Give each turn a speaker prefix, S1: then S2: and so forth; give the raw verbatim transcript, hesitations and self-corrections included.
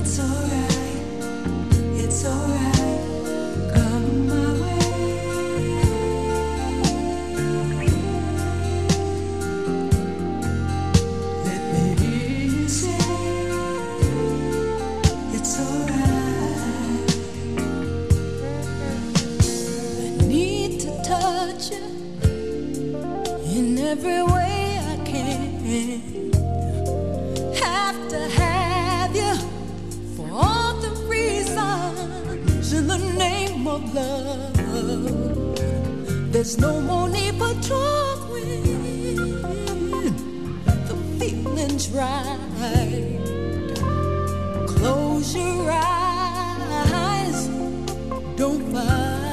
S1: It's alright, it's alright. Come my way. Let me hear you say it's alright. I need to touch you in every way I can. Have to have you for all the reasons in the name of love. There's no more need for talk when the feeling's right. Close your eyes, don't fight.